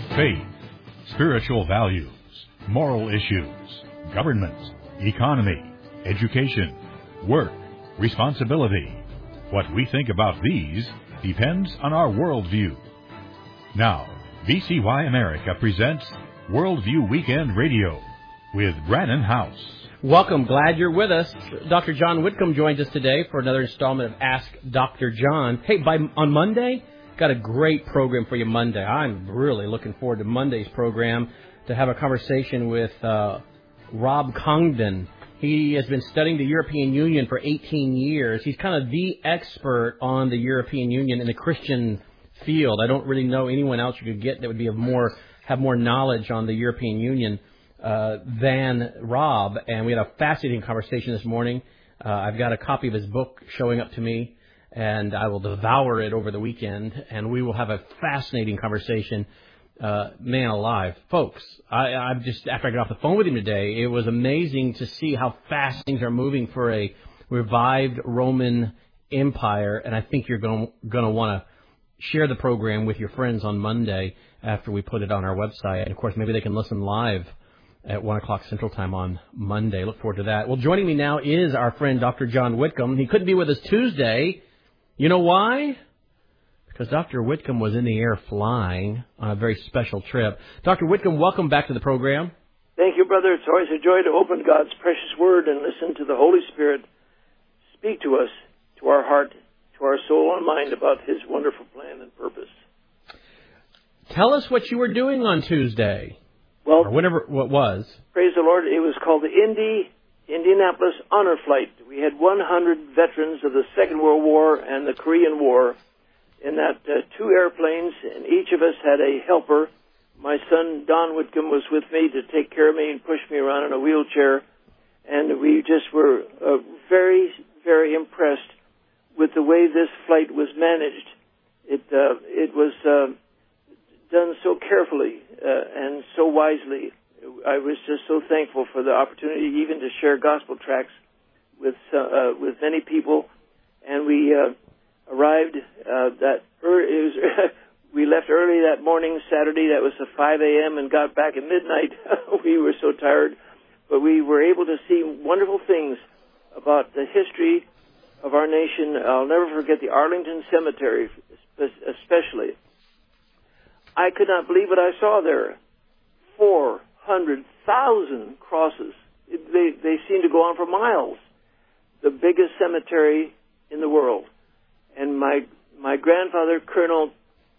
faith, spiritual values, moral issues, government, economy, education, work, responsibility. What we think about these depends on our worldview. Now, VCY America presents Worldview Weekend Radio with Brannon House. Welcome. Glad you're with us. Dr. John Whitcomb joins us today for another installment of Ask Dr. John. Hey, on Monday, got a great program for you Monday. I'm really looking forward to Monday's program to have a conversation with Rob Congdon. He has been studying the European Union for 18 years. He's kind of the expert on the European Union in the Christian field. I don't really know anyone else you could get that would be have more knowledge on the European Union than Rob. And we had a fascinating conversation this morning. I've got a copy of his book showing up to me, and I will devour it over the weekend, and we will have a fascinating conversation. Man alive. Folks, I'm just, after I got off the phone with him today, it was amazing to see how fast things are moving for a revived Roman Empire, and I think you're going to want to share the program with your friends on Monday after we put it on our website. And, of course, maybe they can listen live at 1 o'clock Central Time on Monday. Look forward to that. Well, joining me now is our friend Dr. John Whitcomb. He couldn't be with us Tuesday. You know why? Because Dr. Whitcomb was in the air flying on a very special trip. Dr. Whitcomb, welcome back to the program. Thank you, brother. It's always a joy to open God's precious Word and listen to the Holy Spirit speak to us, to our heart, to our soul and mind about His wonderful plan and purpose. Tell us what you were doing on Tuesday, well, or whatever it was. Praise the Lord. It was called the Indianapolis Honor Flight. We had 100 veterans of the Second World War and the Korean War in that two airplanes, and each of us had a helper. My son, Don Whitcomb, was with me to take care of me and push me around in a wheelchair, and we just were very, very impressed with the way this flight was managed. It was done so carefully and so wisely. I was just so thankful for the opportunity even to share gospel tracts with many people, and we arrived we left early that morning, Saturday. That was at 5 a.m. and got back at midnight. We were so tired, but we were able to see wonderful things about the history of our nation. I'll never forget the Arlington Cemetery, especially. I could not believe what I saw there. 400,000 crosses. They seem to go on for miles. The biggest cemetery in the world. And my grandfather, Colonel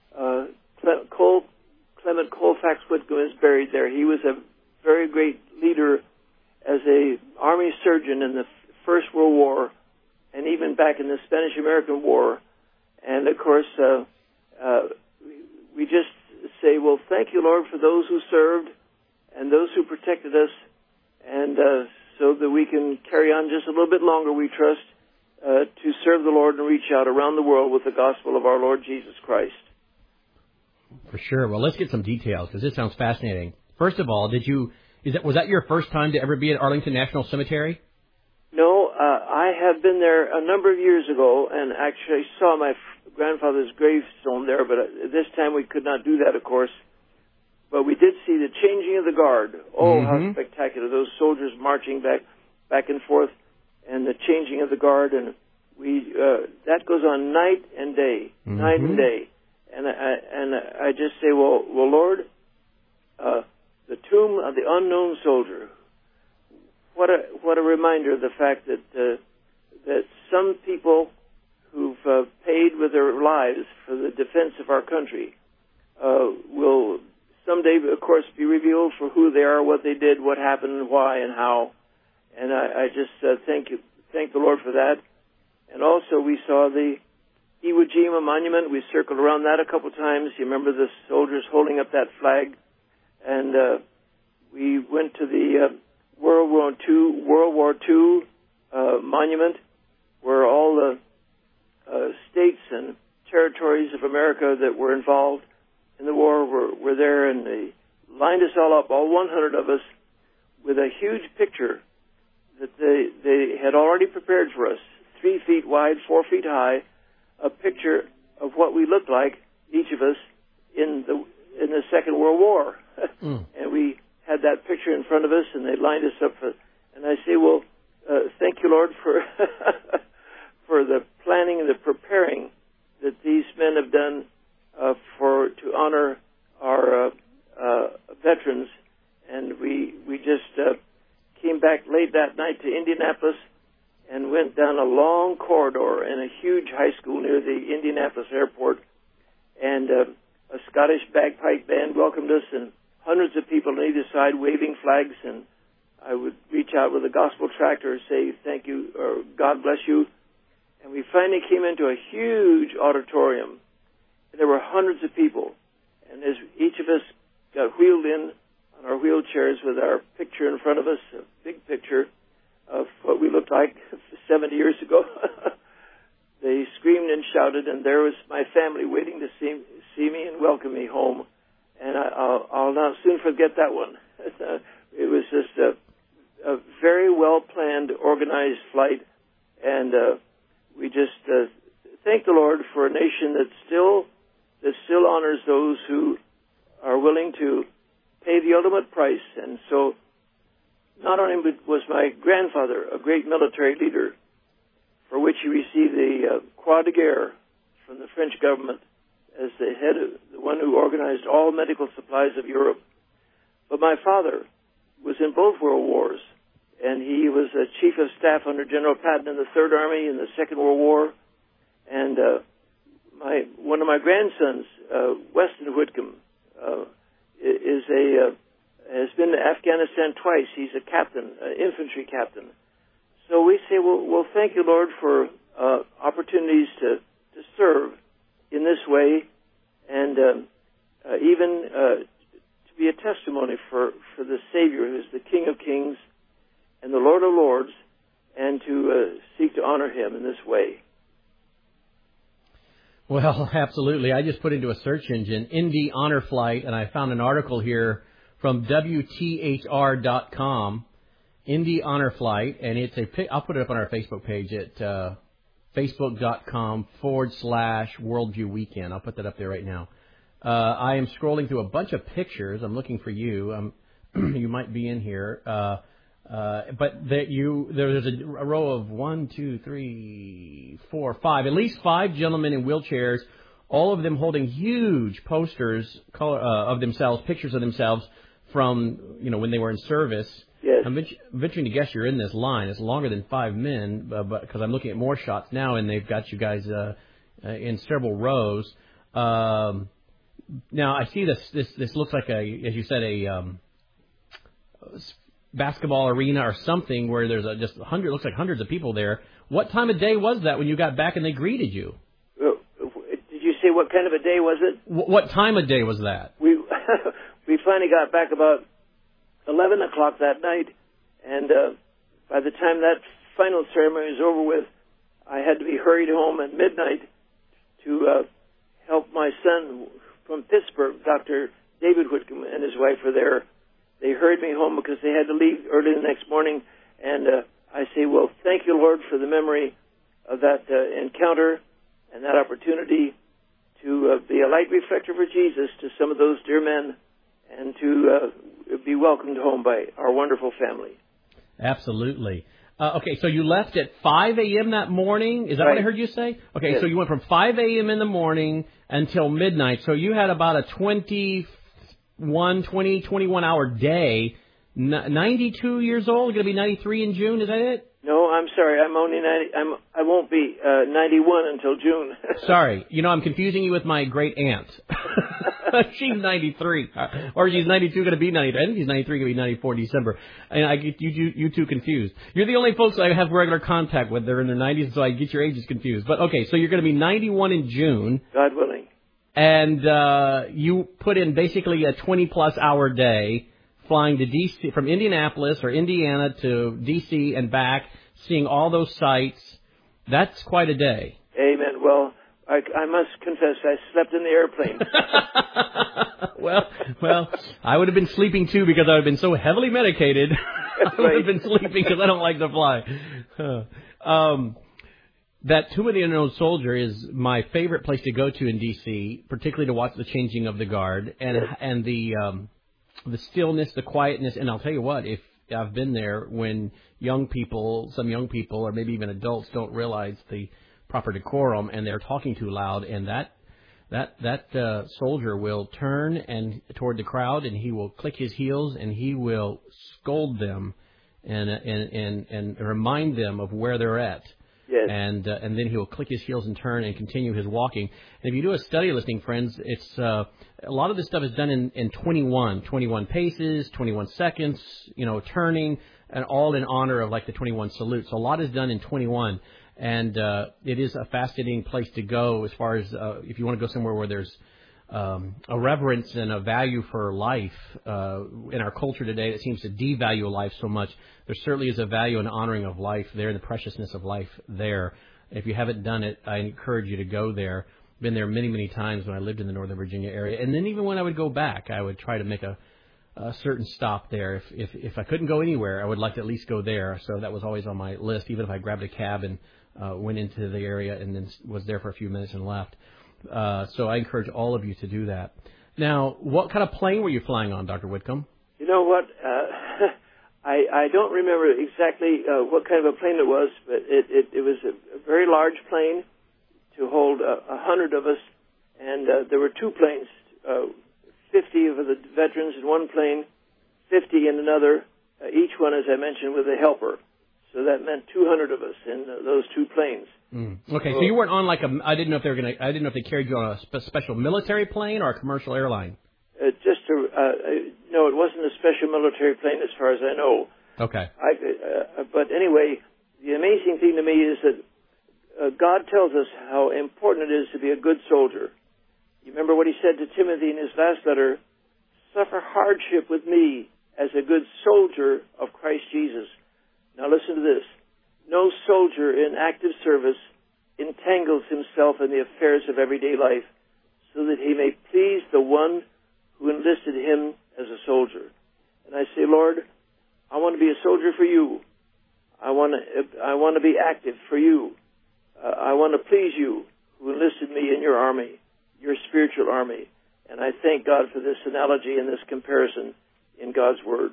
Clement Colfax Whitcomb, is buried there. He was a very great leader as a army surgeon in the First World War, and even back in the Spanish-American War. And of course, we just say, well, thank you, Lord, for those who served and those who protected us, and so that we can carry on just a little bit longer, we trust, to serve the Lord and reach out around the world with the gospel of our Lord Jesus Christ. For sure. Well, let's get some details, because this sounds fascinating. First of all, was that your first time to ever be at Arlington National Cemetery? No, I have been there a number of years ago, and actually saw my grandfather's gravestone there, but this time we could not do that, of course. But we did see the changing of the guard. Oh, how spectacular. Those soldiers marching back and forth, and the changing of the guard, and that goes on night and day, night and day. And I just say, well, Lord, the tomb of the unknown soldier. What a reminder of the fact that some people who've paid with their lives for the defense of our country will someday, of course, be revealed for who they are, what they did, what happened, why, and how. And I just thank the Lord for that. And also, we saw the Iwo Jima monument. We circled around that a couple of times. You remember the soldiers holding up that flag. And we went to the World War II monument, where all the states and territories of America that were involved in the war were there, and they lined us all up, all 100 of us, with a huge picture that they had already prepared for us, 3 feet wide, 4 feet high, a picture of what we looked like, each of us, in in the Second World War. And we had that picture in front of us, and they lined us up for. And I say, well, thank you, Lord, for for the planning and the preparing that these men have done to honor our veterans. And we just came back late that night to Indianapolis and went down a long corridor in a huge high school near the Indianapolis airport. And a Scottish bagpipe band welcomed us, and hundreds of people on either side waving flags. And I would reach out with a gospel tract or say thank you or God bless you. And we finally came into a huge auditorium. And there were hundreds of people. And as each of us got wheeled in on our wheelchairs with our picture in front of us, a big picture of what we looked like 70 years ago, they screamed and shouted, and there was my family waiting to see me and welcome me home. And I'll not soon forget that one. It was just a very well-planned, organized flight, and we just thank the Lord for a nation that still honors those who are willing to pay the ultimate price. And so not only was my grandfather a great military leader, for which he received the Croix de Guerre from the French government as the head of the one who organized all medical supplies of Europe, but my father was in both World Wars, and he was a chief of staff under General Patton in the Third Army in the Second World War. And one of my grandsons, Weston Whitcomb, has been to Afghanistan twice. He's a captain, infantry captain. So we say, well, thank you, Lord, for opportunities to serve in this way, and even to be a testimony for the Savior, who is the King of Kings and the Lord of Lords, and to seek to honor Him in this way. Well, absolutely. I just put into a search engine, Indy Honor Flight, and I found an article here from WTHR.com, Indy Honor Flight, and it's I'll put it up on our Facebook page at facebook.com/Worldview Weekend. I'll put that up there right now. I am scrolling through a bunch of pictures. I'm looking for you. You might be in here. But there's a row of 1, 2, 3, 4, 5, at least 5 gentlemen in wheelchairs, all of them holding huge posters of themselves, pictures of themselves from, when they were in service. Yes. I'm venturing to guess you're in this line. It's longer than 5 men, but because I'm looking at more shots now, and they've got you guys in several rows. Now I see this looks like as you said, a basketball arena or something where there's looks like hundreds of people there. What time of day was that when you got back and they greeted you? Did you say what kind of a day was it? What time of day was that? We finally got back about 11 o'clock that night, and by the time that final ceremony was over with, I had to be hurried home at midnight to help my son from Pittsburgh. Dr. David Whitcomb and his wife were there. They hurried me home because they had to leave early the next morning, and I say, well, thank you, Lord, for the memory of that encounter and that opportunity to be a light reflector for Jesus to some of those dear men, and to be welcomed home by our wonderful family. Absolutely. Okay, so you left at 5 a.m. that morning? Is that right. What I heard you say? Okay, yes. So you went from 5 a.m. in the morning until midnight. So you had about a 21 hour day. 92 years old, going to be 93 in June, is that it? No, I'm sorry. I'm only 90. I won't be 91 until June. Sorry. I'm confusing you with my great aunt. She's 93. Or she's 92, going to be 93. I think she's 93, going to be 94 December. And I get you two confused. You're the only folks I have regular contact with. They're in their 90s, so I get your ages confused. But okay, so you're going to be 91 in June. God willing. And you put in basically a 20-plus hour day flying to D.C., from Indianapolis or Indiana to D.C. and back, seeing all those sites. That's quite a day. Amen. Well, I must confess, I slept in the airplane. Well, I would have been sleeping too because I would have been so heavily medicated. I would have been sleeping because I don't like to fly. That Tomb of the Unknown Soldier is my favorite place to go to in D.C., particularly to watch the changing of the guard and the stillness, the quietness. And I'll tell you what, if I've been there when some young people, or maybe even adults, don't realize the proper decorum and they're talking too loud, and that soldier will turn and toward the crowd, and he will click his heels and he will scold them and remind them of where they're at. Yes. And then he will click his heels and turn and continue his walking. And if you do a study listening, friends, it's a lot of this stuff is done in 21 paces, 21 seconds, turning, and all in honor of like the 21 salute. So a lot is done in 21. And it is a fascinating place to go as far as if you want to go somewhere where there's a reverence and a value for life in our culture today that seems to devalue life so much. There certainly is a value and honoring of life there, and the preciousness of life there. If you haven't done it, I encourage you to go there. Been there many, many times when I lived in the Northern Virginia area. And then even when I would go back, I would try to make a certain stop there. If I couldn't go anywhere, I would like to at least go there. So that was always on my list, even if I grabbed a cab and went into the area and then was there for a few minutes and left. So I encourage all of you to do that. Now, what kind of plane were you flying on, Dr. Whitcomb? You know what? I don't remember exactly what kind of a plane it was, but it was a very large plane to hold 100 of us, and there were two planes, 50 of the veterans in one plane, 50 in another, each one, as I mentioned, with a helper. So that meant 200 of us in those two planes. Okay, so you weren't on I didn't know if they carried you on a special military plane or a commercial airline. No, it wasn't a special military plane as far as I know. Okay. But anyway, the amazing thing to me is that God tells us how important it is to be a good soldier. You remember what he said to Timothy in his last letter? Suffer hardship with me as a good soldier of Christ Jesus. Now listen to this. No soldier in active service entangles himself in the affairs of everyday life so that he may please the one who enlisted him as a soldier. And I say, Lord, I want to be a soldier for you. I want to be active for you. I want to please you who enlisted me in your army, your spiritual army. And I thank God for this analogy and this comparison in God's Word.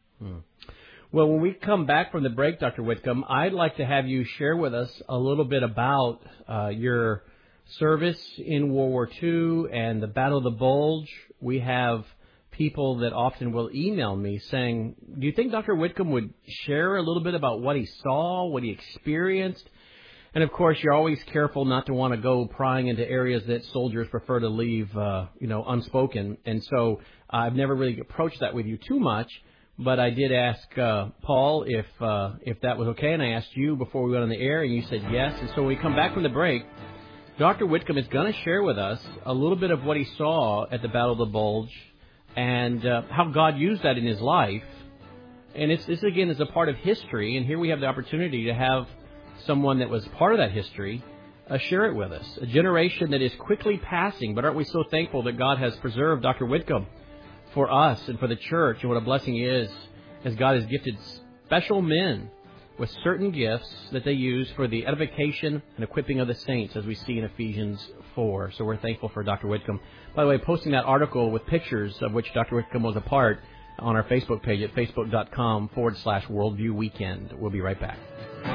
Well, when we come back from the break, Dr. Whitcomb, I'd like to have you share with us a little bit about your service in World War II and the Battle of the Bulge. We have people that often will email me saying, do you think Dr. Whitcomb would share a little bit about what he saw, what he experienced? And, of course, you're always careful not to want to go prying into areas that soldiers prefer to leave, unspoken. And so I've never really approached that with you too much. But I did ask Paul if that was okay, and I asked you before we went on the air, and you said yes. And so when we come back from the break, Dr. Whitcomb is going to share with us a little bit of what he saw at the Battle of the Bulge and how God used that in his life. And this, again, is a part of history, and here we have the opportunity to have someone that was part of that history share it with us, a generation that is quickly passing. But aren't we so thankful that God has preserved Dr. Whitcomb for us and for the church, and what a blessing he is, as God has gifted special men with certain gifts that they use for the edification and equipping of the saints, as we see in Ephesians 4. So we're thankful for Dr. Whitcomb. By the way, posting that article with pictures of which Dr. Whitcomb was a part on our Facebook page at facebook.com/Worldview Weekend. We'll be right back.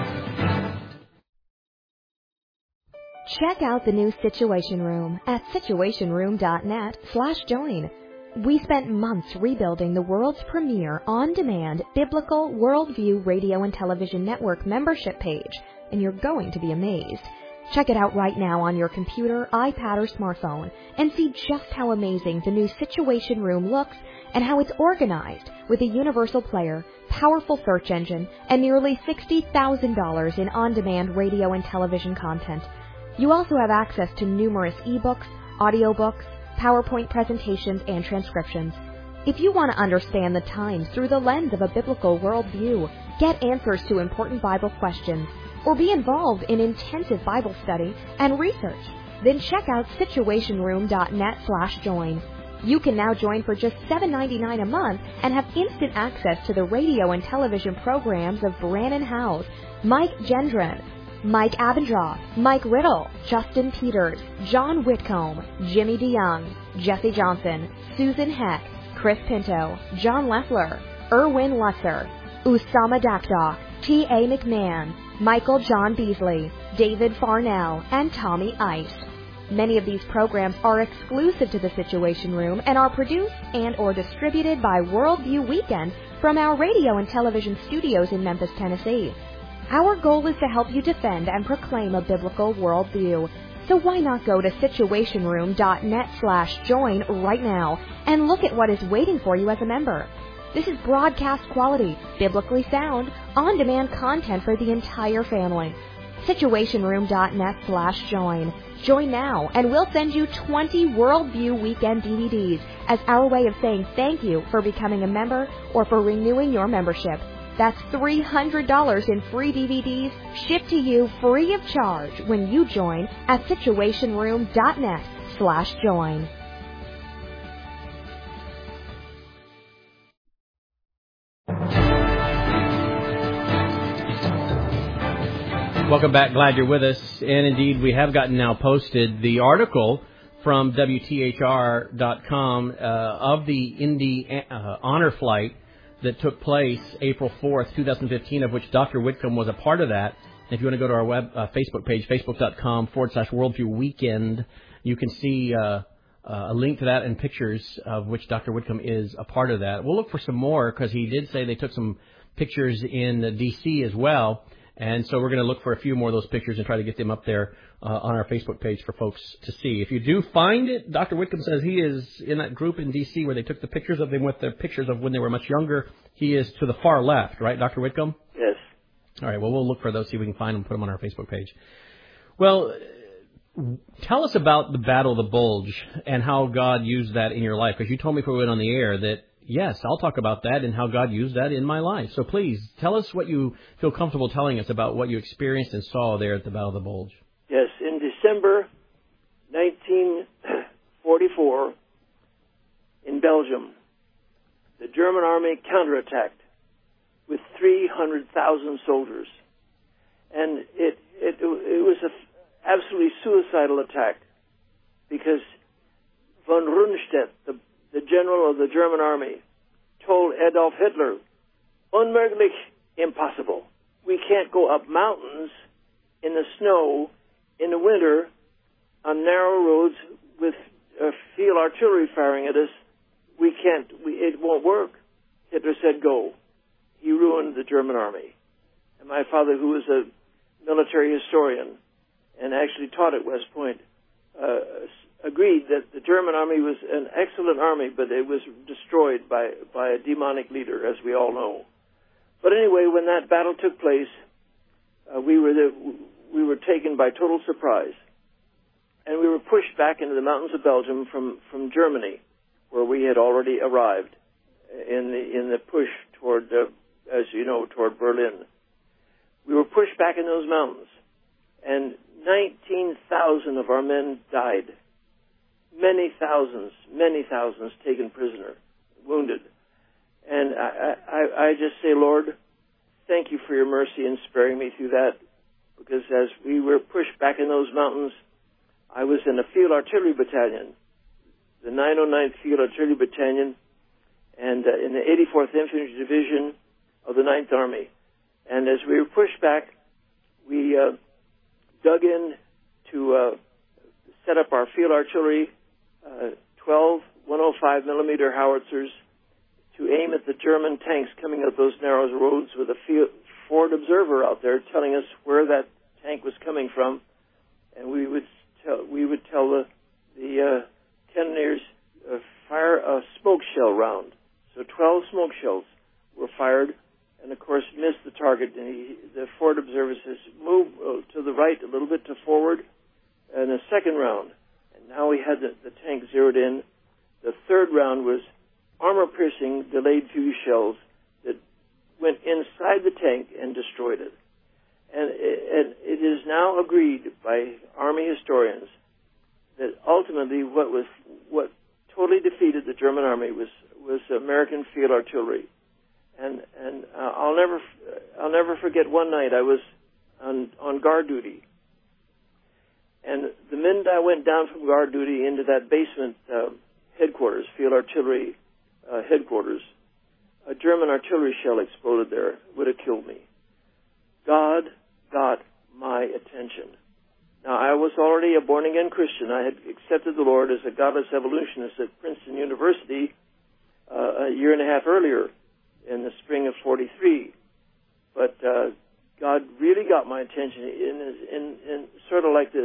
Check out the new Situation Room at situationroom.net/join. We spent months rebuilding the world's premier on-demand biblical Worldview radio and television network membership page, and you're going to be amazed. Check it out right now on your computer, iPad, or smartphone and see just how amazing the new Situation Room looks and how it's organized with a universal player, powerful search engine, and nearly $60,000 in on-demand radio and television content. You also have access to numerous ebooks, audiobooks, PowerPoint presentations, and transcriptions. If you want to understand the times through the lens of a biblical worldview, get answers to important Bible questions, or be involved in intensive Bible study and research, then check out situationroom.net/join. You can now join for just $7.99 a month and have instant access to the radio and television programs of Brannon Howse, Mike Gendron, Mike Abendroth, Mike Riddle, Justin Peters, John Whitcomb, Jimmy DeYoung, Jesse Johnson, Susan Heck, Chris Pinto, John Leffler, Erwin Lutzer, Usama Dakdock, T.A. McMahon, Michael John Beasley, David Farnell, and Tommy Ice. Many of these programs are exclusive to the Situation Room and are produced and or distributed by Worldview Weekend from our radio and television studios in Memphis, Tennessee. Our goal is to help you defend and proclaim a biblical worldview. So why not go to situationroom.net/join right now and look at what is waiting for you as a member. This is broadcast quality, biblically sound, on-demand content for the entire family. Situationroom.net/join. Join now, and we'll send you 20 Worldview Weekend DVDs as our way of saying thank you for becoming a member or for renewing your membership. That's $300 in free DVDs shipped to you free of charge when you join at situationroom.net/join. Welcome back. Glad you're with us. And indeed, we have gotten now posted the article from WTHR.com of the Indy honor flight that took place April 4th, 2015, of which Dr. Whitcomb was a part of that. And if you want to go to our Facebook page, facebook.com/Worldview Weekend, you can see a link to that and pictures of which Dr. Whitcomb is a part of that. We'll look for some more because he did say they took some pictures in D.C. as well. And so we're going to look for a few more of those pictures and try to get them up there on our Facebook page for folks to see. If you do find it, Dr. Whitcomb says he is in that group in D.C. where they took the pictures of them with their pictures of when they were much younger. He is to the far left, right, Dr. Whitcomb? Yes. All right, well, we'll look for those, see if we can find them and put them on our Facebook page. Well, tell us about the Battle of the Bulge and how God used that in your life, because you told me before we went on the air that, yes, I'll talk about that and how God used that in my life. So please, tell us what you feel comfortable telling us about what you experienced and saw there at the Battle of the Bulge. Yes, in December 1944, in Belgium, the German army counterattacked with 300,000 soldiers. And it was an absolutely suicidal attack because von Rundstedt, the general of the German army, told Adolf Hitler, unmöglich, impossible. We can't go up mountains in the snow in the winter on narrow roads with field artillery firing at us. We can't, it won't work. Hitler said go. He ruined the German army. And my father, who was a military historian and actually taught at West Point, agreed that the German army was an excellent army, but it was destroyed by a demonic leader, as we all know. But anyway, when that battle took place, we were taken by total surprise, and we were pushed back into the mountains of Belgium from Germany, where we had already arrived in the push toward, as you know, toward Berlin. We were pushed back in those mountains, and 19,000 of our men died. Many thousands taken prisoner, wounded. And I just say, Lord, thank you for your mercy in sparing me through that, because as we were pushed back in those mountains, I was in a field artillery battalion, the 909th Field Artillery Battalion, and in the 84th Infantry Division of the 9th Army. And as we were pushed back, we dug in to set up our field artillery, 12 105 millimeter howitzers to aim at the German tanks coming up those narrow roads, with a forward observer out there telling us where that tank was coming from, and we would tell the cannoneers fire a smoke shell round. So 12 smoke shells were fired, and of course missed the target. And the forward observer says, "Move to the right a little bit to forward," and a second round. And now we had the tank zeroed in. The third round was armor-piercing delayed fuse shells that went inside the tank and destroyed it. And it is now agreed by Army historians that ultimately what totally defeated the German Army was American field artillery. And I'll never forget one night I was on guard duty. And the minute I went down from guard duty into that basement headquarters, field artillery headquarters, a German artillery shell exploded there. Would have killed me. God got my attention. Now, I was already a born-again Christian. I had accepted the Lord as a godless evolutionist at Princeton University a year and a half earlier in the spring of 43. But God really got my attention in sort of like this.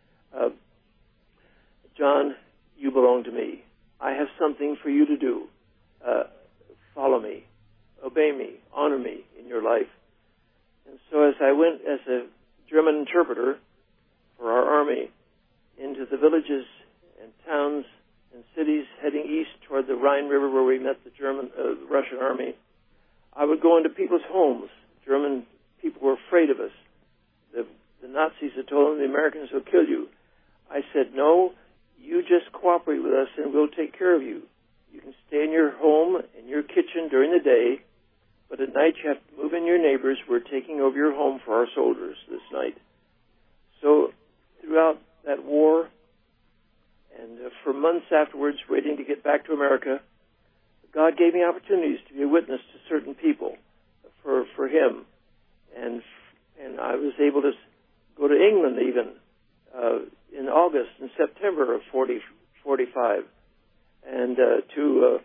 John, you belong to me. I have something for you to do. Follow me. Obey me. Honor me in your life. And so as I went as a German interpreter for our army into the villages and towns and cities heading east toward the Rhine River where we met the Russian army, I would go into people's homes. German people were afraid of us. The Nazis had told them the Americans will kill you. I said, no, you just cooperate with us and we'll take care of you. You can stay in your home, in your kitchen during the day, but at night you have to move in your neighbors. We're taking over your home for our soldiers this night. So throughout that war and for months afterwards, waiting to get back to America, God gave me opportunities to be a witness to certain people for Him. And I was able to go to England even in August and September of 45 and to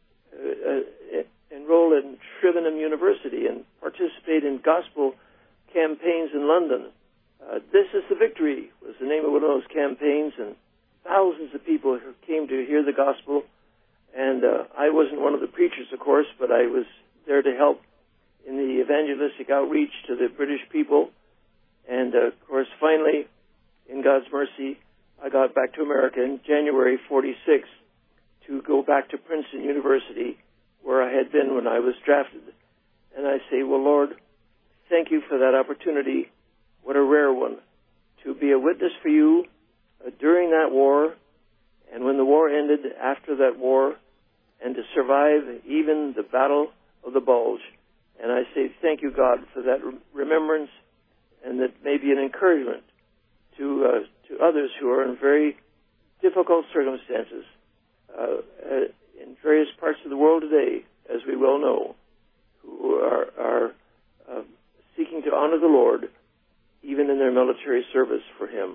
enroll in Shrivenham University and participate in gospel campaigns in London. This is the Victory was the name of one of those campaigns, and thousands of people who came to hear the gospel. And I wasn't one of the preachers, of course, but I was there to help in the evangelistic outreach to the British people. And, of course, finally, in God's mercy, I got back to America in January 46 to go back to Princeton University, where I had been when I was drafted. And I say, well, Lord, thank you for that opportunity. What a rare one. To be a witness for you during that war, and when the war ended, after that war, and to survive even the Battle of the Bulge. And I say thank you, God, for that remembrance, and that may be an encouragement to others who are in very difficult circumstances in various parts of the world today, as we well know, who are seeking to honor the Lord, even in their military service for Him.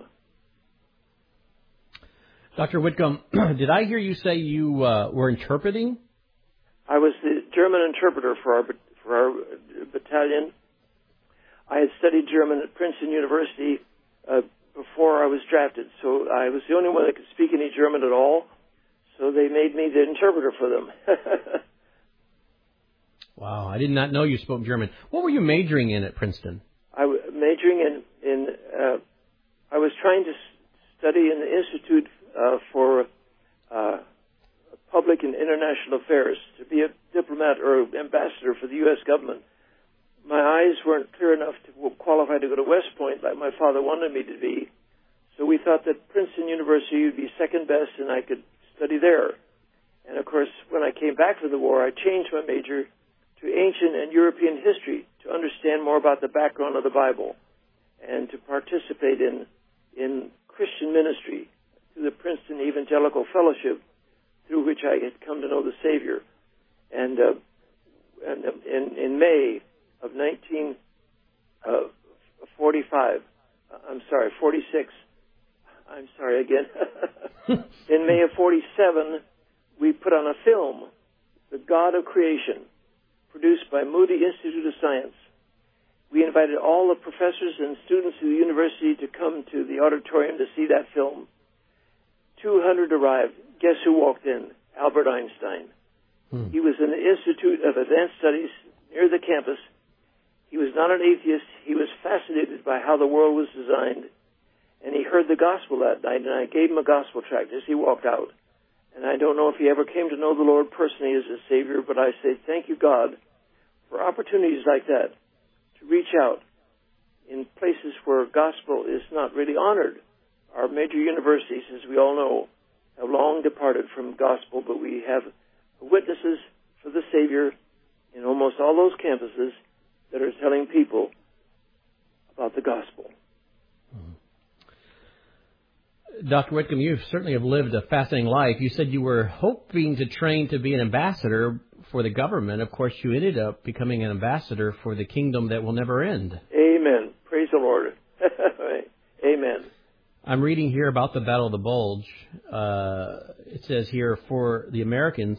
Dr. Whitcomb, did I hear you say you were interpreting? I was the German interpreter for our battalion. I had studied German at Princeton University before I was drafted, so I was the only one that could speak any German at all, so they made me the interpreter for them. Wow, I did not know you spoke German. What were you majoring in at Princeton? I was majoring in I was trying to study in the Institute for Public and International Affairs, to be a diplomat or ambassador for the U.S. government. My eyes weren't clear enough to qualify to go to West Point like my father wanted me to be, so we thought that Princeton University would be second best and I could study there. And, of course, when I came back from the war, I changed my major to ancient and European history to understand more about the background of the Bible and to participate in Christian ministry through the Princeton Evangelical Fellowship, through which I had come to know the Savior. And in May of 46, I'm sorry again. In May of 47, we put on a film, The God of Creation, produced by Moody Institute of Science. We invited all the professors and students of the university to come to the auditorium to see that film. 200 arrived. Guess who walked in? Albert Einstein. He was in the Institute of Advanced Studies near the campus. He was not an atheist. He was fascinated by how the world was designed. And he heard the gospel that night, and I gave him a gospel tract as he walked out. And I don't know if he ever came to know the Lord personally as a Savior, but I say thank you, God, for opportunities like that to reach out in places where gospel is not really honored. Our major universities, as we all know, have long departed from gospel, but we have witnesses for the Savior in almost all those campuses that are telling people about the gospel. Dr. Whitcomb, you certainly have lived a fascinating life. You said you were hoping to train to be an ambassador for the government. Of course, you ended up becoming an ambassador for the kingdom that will never end. Amen. Praise the Lord. Amen. I'm reading here about the Battle of the Bulge. It says here, for the Americans,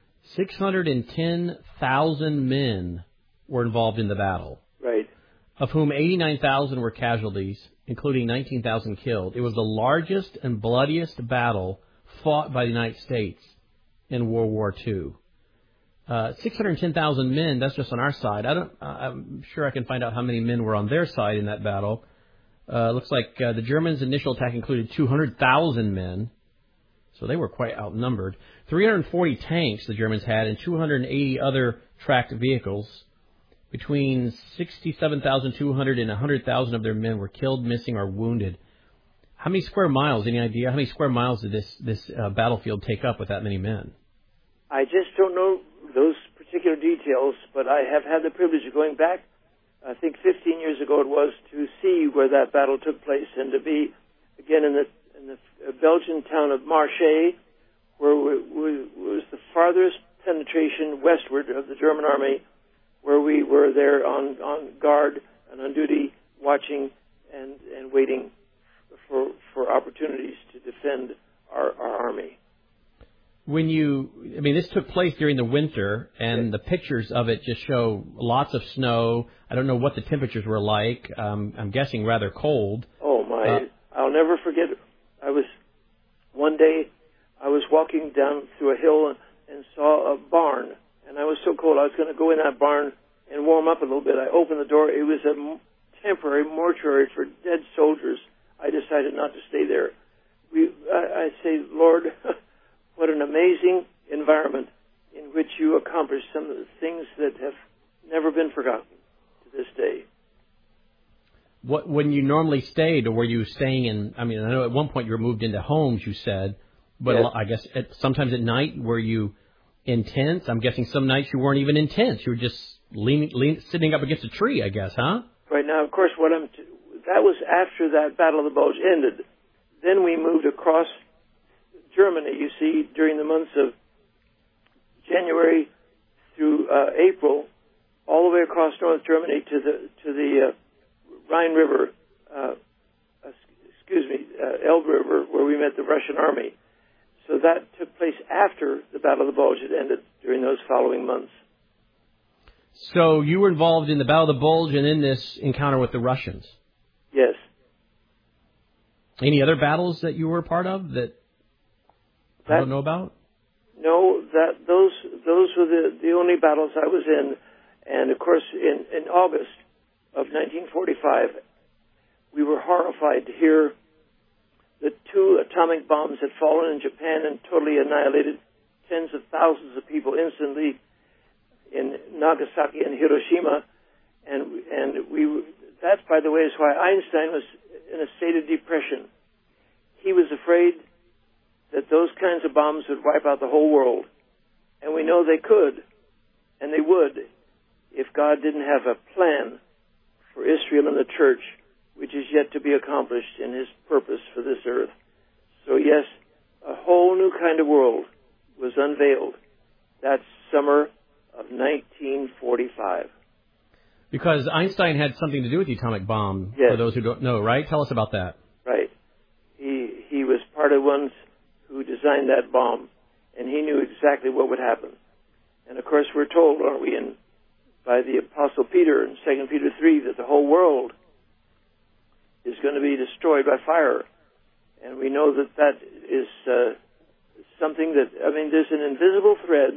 610,000 men were involved in the battle. Right. Of whom 89,000 were casualties, including 19,000 killed. It was the largest and bloodiest battle fought by the United States in World War II. 610,000 men, that's just on our side. I'm sure I can find out how many men were on their side in that battle. Looks like the Germans' initial attack included 200,000 men, so they were quite outnumbered. 340 tanks the Germans had, and 280 other tracked vehicles. Between 67,200 and 100,000 of their men were killed, missing, or wounded. How many square miles, any idea? How many square miles did this battlefield take up with that many men? I just don't know those particular details, but I have had the privilege of going back, I think 15 years ago it was, to see where that battle took place, and to be, again, in the Belgian town of Marseille, where was the farthest penetration westward of the German army, where we were there on guard and on duty, watching and waiting for opportunities to defend our army. This took place during the winter, and the pictures of it just show lots of snow. I don't know what the temperatures were like. I'm guessing rather cold. Oh, my. I'll never forget. One day, I was walking down through a hill and saw a barn, and I was so cold I was going to go in that barn and warm up a little bit. I opened the door. It was a temporary mortuary for dead soldiers. I decided not to stay there. I say, Lord, what an amazing environment in which you accomplished some of the things that have never been forgotten to this day. When you normally stayed, or were you staying in, I know at one point you were moved into homes, you said, but yes. I guess sometimes at night, were you in tents? I'm guessing some nights you weren't even in tents. You were just sitting up against a tree, I guess, huh? Right. Now, of course, that was after that Battle of the Bulge ended. Then we moved across Germany, you see, during the months of January through April, all the way across North Germany to the Rhine River, Elbe River, where we met the Russian army. So that took place after the Battle of the Bulge had ended during those following months. So you were involved in the Battle of the Bulge and in this encounter with the Russians? Yes. Any other battles that you were a part of that I don't know about? No, those were the only battles I was in. And, of course, in August of 1945, we were horrified to hear that 2 atomic bombs had fallen in Japan and totally annihilated tens of thousands of people instantly in Nagasaki and Hiroshima. And that, by the way, is why Einstein was in a state of depression. He was afraid that those kinds of bombs would wipe out the whole world. And we know they could, and they would, if God didn't have a plan for Israel and the church, which is yet to be accomplished in his purpose for this earth. So yes, a whole new kind of world was unveiled that summer of 1945. Because Einstein had something to do with the atomic bomb, yes. For those who don't know, right? Tell us about that. Right. He was part of ones who designed that bomb, and he knew exactly what would happen. And of course, we're told, aren't we, by the Apostle Peter in 2 Peter 3, that the whole world is going to be destroyed by fire. And we know that is something that, there's an invisible thread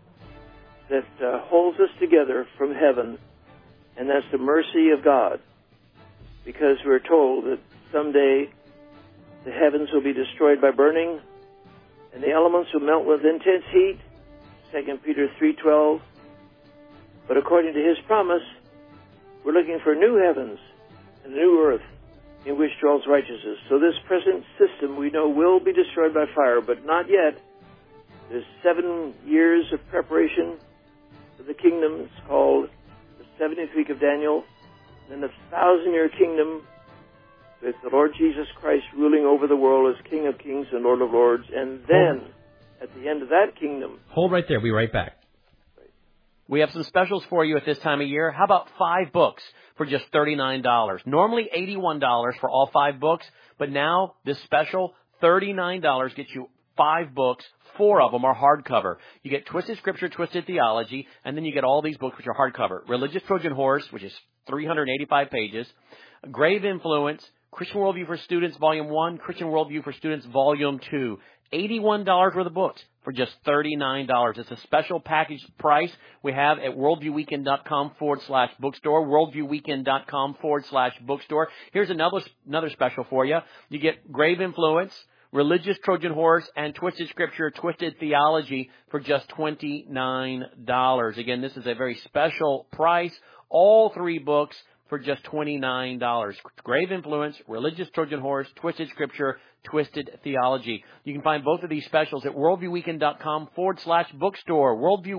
that holds us together from heaven, and that's the mercy of God. Because we're told that someday the heavens will be destroyed by burning, and the elements will melt with intense heat, 2 Peter 3:12. But according to his promise, we're looking for new heavens and a new earth in which dwells righteousness. So this present system, we know, will be destroyed by fire, but not yet. There's 7 years of preparation for the kingdom. It's called the 70th week of Daniel. then a 1,000-year kingdom with the Lord Jesus Christ ruling over the world as King of Kings and Lord of Lords. And then, at the end of that kingdom... Hold right there. We'll be right back. We have some specials for you at this time of year. How about 5 books for just $39? Normally $81 for all 5 books, but now this special, $39 gets you 5 books. 4 of them are hardcover. You get Twisted Scripture, Twisted Theology, and then you get all these books which are hardcover. Religious Trojan Horse, which is 385 pages. Grave Influence, Christian Worldview for Students, Volume 1, Christian Worldview for Students, Volume 2. $81 worth of books for just $39. It's a special package price we have at worldviewweekend.com/bookstore, worldviewweekend.com/bookstore. Here's another special for you. You get Grave Influence, Religious Trojan Horse, and Twisted Scripture, Twisted Theology for just $29. Again, this is a very special price. All 3 books for just $29. Grave Influence, Religious Trojan Horse, Twisted Scripture, Twisted Theology. You can find both of these specials at worldviewweekend.com/bookstore,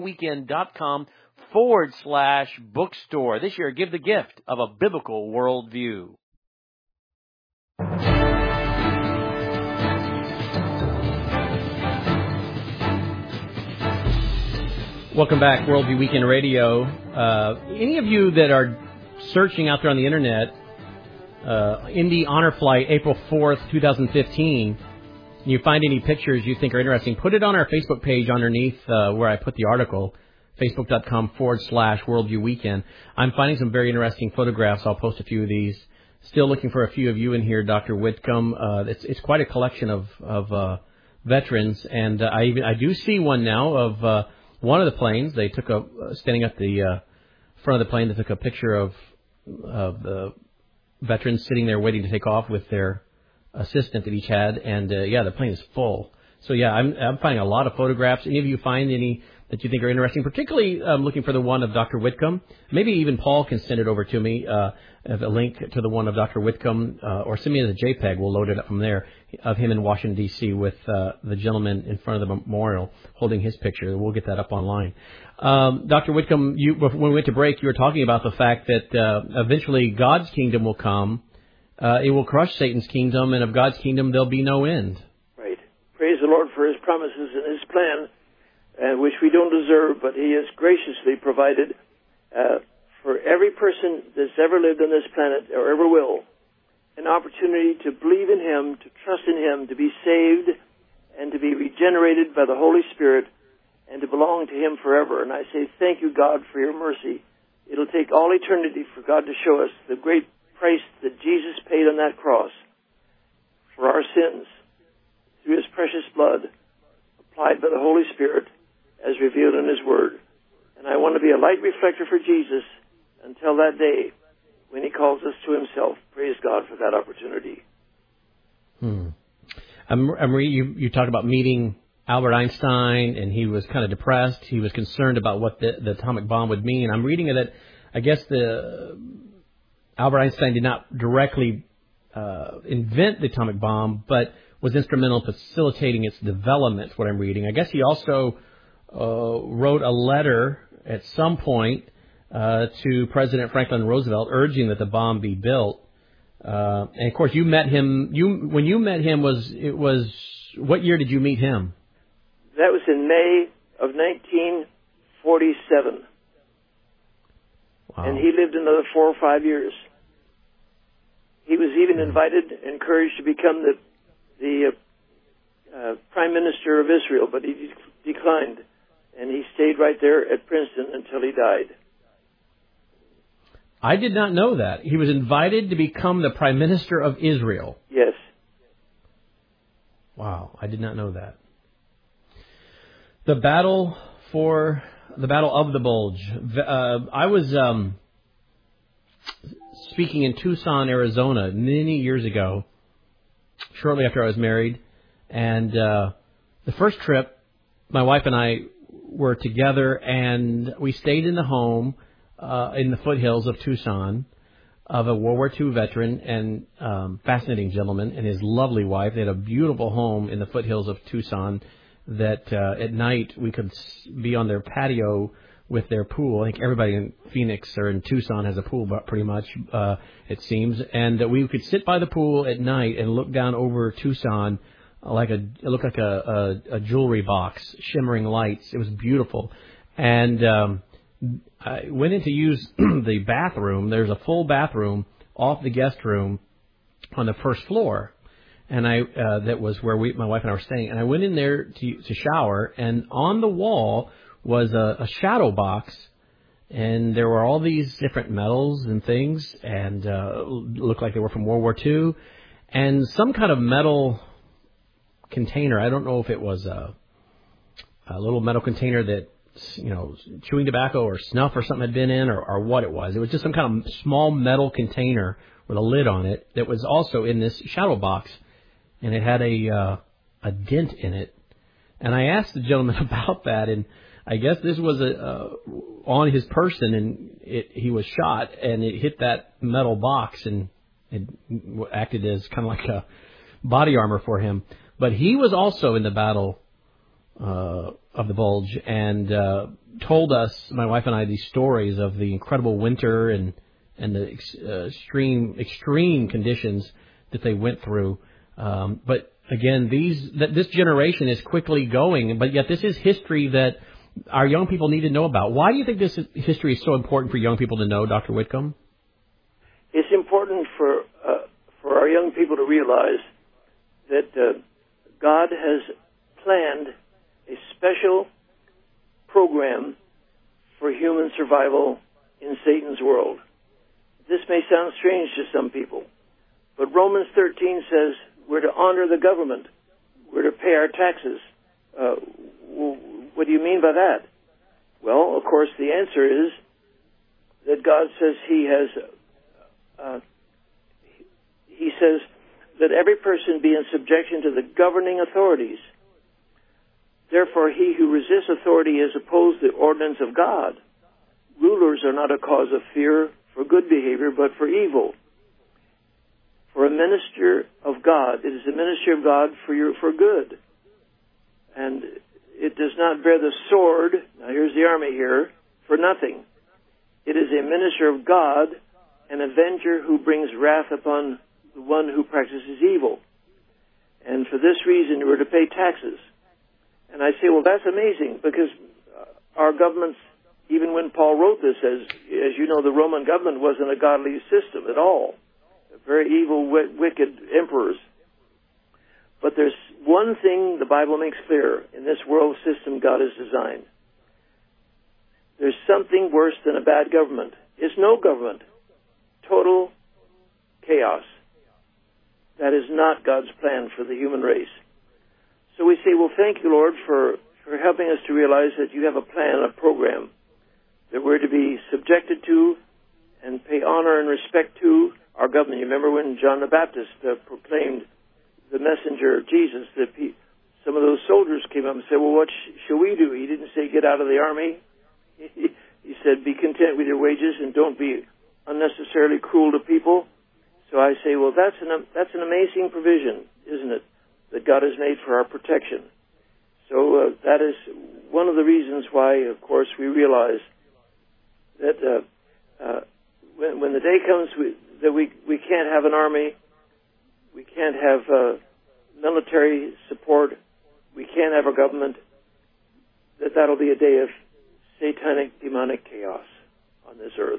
worldviewweekend.com/bookstore. This year, give the gift of a biblical worldview. Welcome back, Worldview Weekend Radio. Any of you that are searching out there on the internet, Indy Honor Flight, April 4th, 2015, and you find any pictures you think are interesting, put it on our Facebook page underneath where I put the article, facebook.com/Worldview Weekend. I'm finding some very interesting photographs. I'll post a few of these. Still looking for a few of you in here, Dr. Whitcomb. It's quite a collection of veterans, and I do see one now of one of the planes. They took standing up the front of the plane, they took a picture of the veterans sitting there waiting to take off with their assistant that each had, and the plane is full. So I'm finding a lot of photographs. Any of you find any that you think are interesting? Particularly, I'm looking for the one of Dr. Whitcomb. Maybe even Paul can send it over to me, a link to the one of Dr. Whitcomb, or send me the JPEG. We'll load it up from there, of him in Washington, D.C. with the gentleman in front of the memorial holding his picture. We'll get that up online. Dr. Whitcomb, when we went to break, you were talking about the fact that eventually God's kingdom will come. It will crush Satan's kingdom, and of God's kingdom there'll be no end. Right. Praise the Lord for His promises and His plan, which we don't deserve, but He has graciously provided for every person that's ever lived on this planet or ever will, an opportunity to believe in Him, to trust in Him, to be saved, and to be regenerated by the Holy Spirit, and to belong to Him forever. And I say, thank you, God, for your mercy. It'll take all eternity for God to show us the great price that Jesus paid on that cross for our sins through His precious blood, applied by the Holy Spirit, as revealed in His Word. And I want to be a light reflector for Jesus until that day when He calls us to Himself. Praise God for that opportunity. You talked about meeting Albert Einstein, and he was kind of depressed. He was concerned about what the atomic bomb would mean. I'm reading that I guess Albert Einstein did not directly invent the atomic bomb, but was instrumental in facilitating its development, what I'm reading. I guess he also wrote a letter at some point to President Franklin Roosevelt urging that the bomb be built. And of course, you met him. When you met him, what year did you meet him? That was in May of 1947. Wow. And he lived another 4 or 5 years. He was even invited, encouraged to become the Prime Minister of Israel, but he declined. And he stayed right there at Princeton until he died. I did not know that. He was invited to become the Prime Minister of Israel. Yes. Wow, I did not know that. The battle of the Bulge. I was speaking in Tucson, Arizona, many years ago, shortly after I was married. And the first trip, my wife and I were together, and we stayed in the home in the foothills of Tucson of a World War II veteran and fascinating gentleman and his lovely wife. They had a beautiful home in the foothills of Tucson that at night we could be on their patio with their pool. I think everybody in Phoenix or in Tucson has a pool, but pretty much, it seems. And we could sit by the pool at night and look down over Tucson it looked like a jewelry box, shimmering lights. It was beautiful. And I went in to use the bathroom. There's a full bathroom off the guest room on the first floor. And that was where my wife and I were staying. And I went in there to shower, and on the wall was a shadow box, and there were all these different metals and things, and looked like they were from World War II, and some kind of metal container. I don't know if it was a little metal container that, chewing tobacco or snuff or something had been in, or what it was. It was just some kind of small metal container with a lid on it that was also in this shadow box. And it had a dent in it. And I asked the gentleman about that, and I guess this was on his person, and he was shot, and it hit that metal box, and it acted as kind of like a body armor for him. But he was also in the Battle of the Bulge, and told us, my wife and I, these stories of the incredible winter and the extreme conditions that they went through. But again, this generation is quickly going, but yet this is history that our young people need to know about. Why do you think this history is so important for young people to know, Dr. Whitcomb? It's important for our young people to realize that God has planned a special program for human survival in Satan's world. This may sound strange to some people, but Romans 13 says we're to honor the government. We're to pay our taxes. What do you mean by that? Well, of course, the answer is that God says He says that every person be in subjection to the governing authorities. Therefore, he who resists authority is opposed to the ordinance of God. Rulers are not a cause of fear for good behavior, but for evil. For a minister of God, it is a ministry of God for good. And it does not bear the sword, now here's the army here, for nothing. It is a minister of God, an avenger who brings wrath upon the one who practices evil. And for this reason, we're to pay taxes. And I say, well, that's amazing, because our governments, even when Paul wrote this, as you know, the Roman government wasn't a godly system at all. Very evil, wicked emperors. But there's one thing the Bible makes clear in this world system God has designed. There's something worse than a bad government. It's no government. Total chaos. That is not God's plan for the human race. So we say, well, thank you, Lord, for helping us to realize that you have a plan, a program, that we're to be subjected to and pay honor and respect to our government. You remember when John the Baptist proclaimed the messenger of Jesus, that some of those soldiers came up and said, well, what shall we do? He didn't say get out of the army. He said, be content with your wages and don't be unnecessarily cruel to people. So I say, well, that's an amazing provision, isn't it, that God has made for our protection. So that is one of the reasons why, of course, we realize that when the day comes that we can't have an army, we can't have military support, we can't have a government, that'll be a day of satanic, demonic chaos on this earth.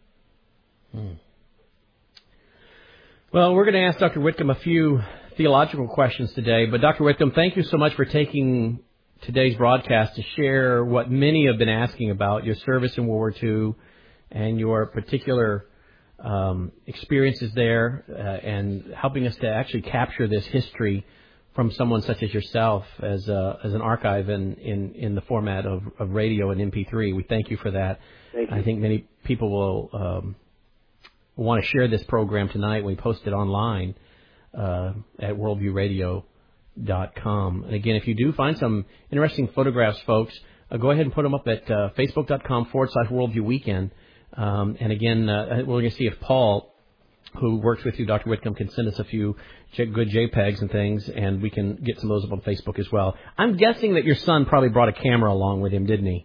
Well, we're going to ask Dr. Whitcomb a few theological questions today, but Dr. Whitcomb, thank you so much for taking today's broadcast to share what many have been asking about, your service in World War II and your particular experiences there, and helping us to actually capture this history from someone such as yourself as an archive in the format of radio and MP3. We thank you for that. Thank you. I think many people will want to share this program tonight when we post it online at worldviewradio.com. And again, if you do find some interesting photographs, folks, go ahead and put them up at facebook.com/worldviewweekend. And again, we're going to see if Paul, who works with you, Dr. Whitcomb, can send us a few good JPEGs and things, and we can get some of those up on Facebook as well. I'm guessing that your son probably brought a camera along with him, didn't he? Yes.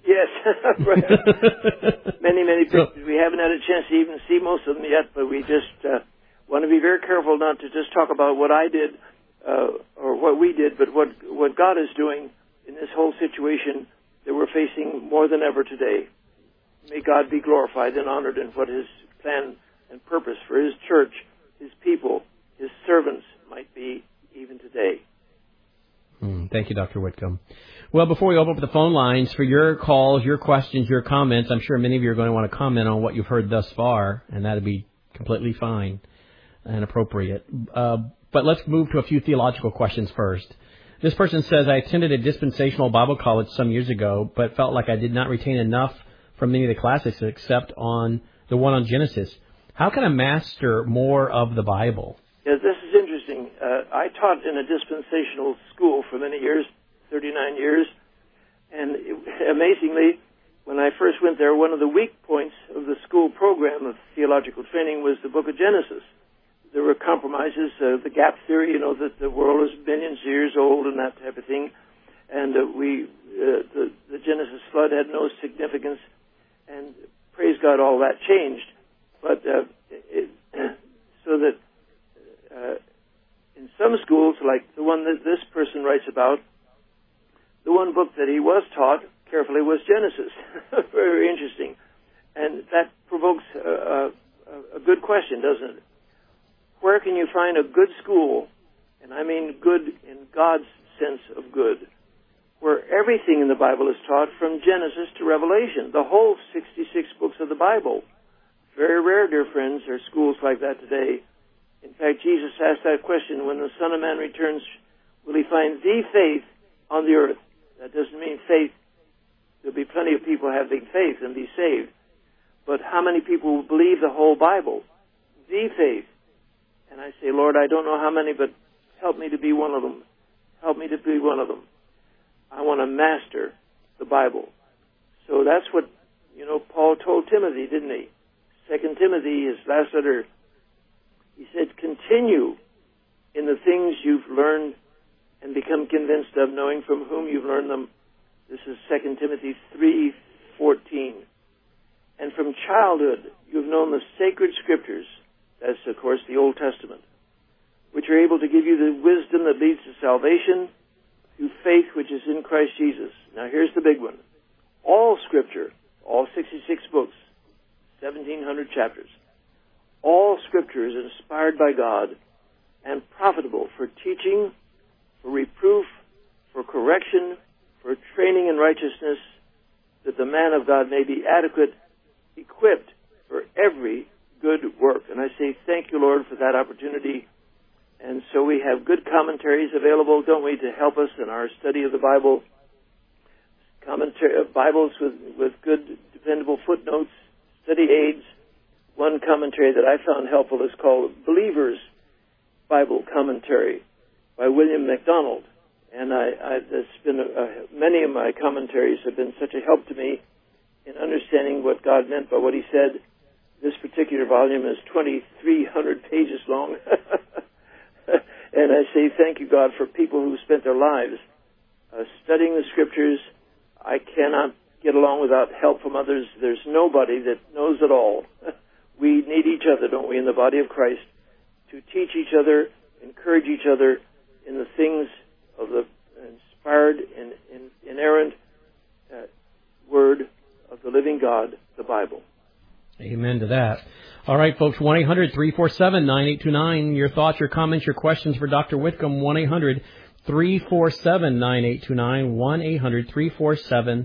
Many pictures. We haven't had a chance to even see most of them yet, but we just want to be very careful not to just talk about what I did or what we did, but what God is doing in this whole situation that we're facing more than ever today. May God be glorified and honored in what His plan and purpose for His church, His people, His servants might be even today. Thank you, Dr. Whitcomb. Well, before we open up the phone lines for your calls, your questions, your comments, I'm sure many of you are going to want to comment on what you've heard thus far, and that would be completely fine and appropriate. But let's move to a few theological questions first. This person says, I attended a dispensational Bible college some years ago, but felt like I did not retain enough from many of the classes except on the one on Genesis. How can I master more of the Bible? Yes, this is interesting. I taught in a dispensational school for many years, 39 years, and amazingly, when I first went there, one of the weak points of the school program of theological training was the book of Genesis. There were compromises, the gap theory, that the world is billions of years old and that type of thing, and the Genesis flood had no significance, and praise God, all that changed. But so that in some schools, like the one that this person writes about, the one book that he was taught carefully was Genesis. Very interesting. And that provokes a good question, doesn't it? Where can you find a good school, and I mean good in God's sense of good, where everything in the Bible is taught from Genesis to Revelation, the whole 66 books of the Bible? Very rare, dear friends, are schools like that today. In fact, Jesus asked that question, when the Son of Man returns, will He find the faith on the earth? That doesn't mean faith. There'll be plenty of people having faith and be saved. But how many people will believe the whole Bible? The faith. And I say, Lord, I don't know how many, but help me to be one of them. Help me to be one of them. I want to master the Bible. So that's what, Paul told Timothy, didn't he? 2 Timothy, his last letter, he said, continue in the things you've learned and become convinced of, knowing from whom you've learned them. This is 2 Timothy 3:14. And from childhood you've known the sacred scriptures, that's, of course, the Old Testament, which are able to give you the wisdom that leads to salvation through faith which is in Christ Jesus. Now here's the big one. All Scripture, all 66 books, 1,700 chapters, all Scripture is inspired by God and profitable for teaching, for reproof, for correction, for training in righteousness, that the man of God may be adequate, equipped for every good work. And I say thank you, Lord, for that opportunity. And so we have good commentaries available, don't we, to help us in our study of the Bible. Bibles with good, dependable footnotes, study aids. One commentary that I found helpful is called Believer's Bible Commentary by William MacDonald. And it's been many of my commentaries have been such a help to me in understanding what God meant by what He said. This particular volume is 2,300 pages long. And I say thank you, God, for people who spent their lives studying the Scriptures. I cannot get along without help from others. There's nobody that knows it all. We need each other, don't we, in the body of Christ, to teach each other, encourage each other in the things of the inspired and inerrant Word of the living God, the Bible. Amen to that. All right, folks, 1-800-347-9829. Your thoughts, your comments, your questions for Dr. Whitcomb, 1-800-347-9829,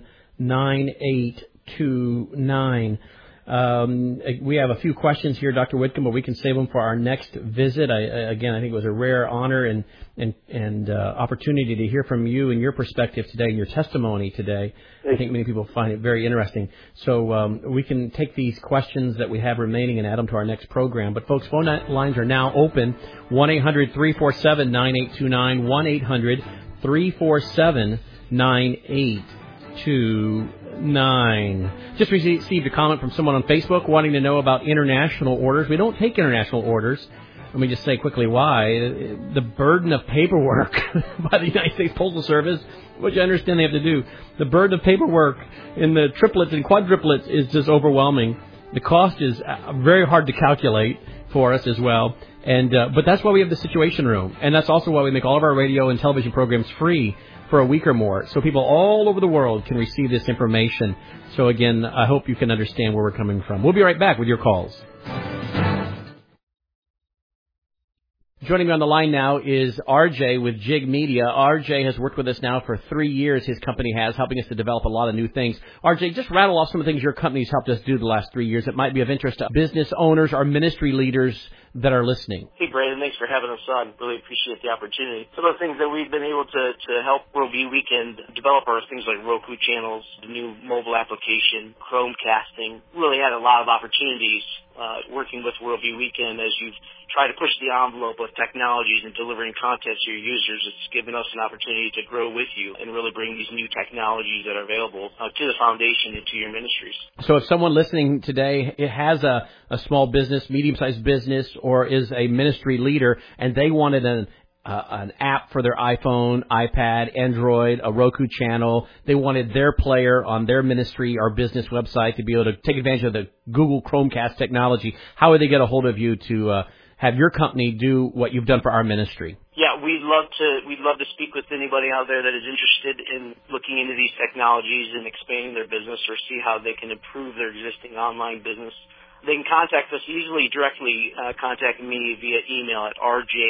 1-800-347-9829. We have a few questions here, Dr. Whitcomb, but we can save them for our next visit. I think it was a rare honor and opportunity to hear from you and your perspective today and your testimony today. I think many people find it very interesting. So we can take these questions that we have remaining and add them to our next program. But, folks, phone lines are now open, 1-800-347-9829, 1-800-347-9829. Just received a comment from someone on Facebook wanting to know about international orders. We don't take international orders. Let me just say quickly why. The burden of paperwork by the United States Postal Service, which I understand they have to do, the burden of paperwork in the triplets and quadruplets is just overwhelming. The cost is very hard to calculate for us as well. But that's why we have the Situation Room. And that's also why we make all of our radio and television programs free for a week or more, so people all over the world can receive this information. So again, I hope you can understand where we're coming from. We'll be right back with your calls. Joining me on the line now is RJ with Jig Media. RJ has worked with us now for 3 years. His company has, helping us to develop a lot of new things. RJ, just rattle off some of the things your company's helped us do the last 3 years that might be of interest to business owners or ministry leaders that are listening. Hey, Brandon, thanks for having us on. Really appreciate the opportunity. Some of the things that we've been able to help Worldview Weekend develop are things like Roku channels, the new mobile application, Chromecasting. Really had a lot of opportunities working with Worldview Weekend as you've tried to push the envelope of technologies and delivering content to your users. It's given us an opportunity to grow with you and really bring these new technologies that are available to the foundation and to your ministries. So if someone listening today has a small business, medium-sized business, or is a ministry leader, and they wanted an app for their iPhone, iPad, Android, a Roku channel, they wanted their player on their ministry or business website to be able to take advantage of the Google Chromecast technology, how would they get a hold of you to have your company do what you've done for our ministry? Yeah, we'd love to speak with anybody out there that is interested in looking into these technologies and expanding their business or see how they can improve their existing online business. They can contact us easily, directly contact me via email at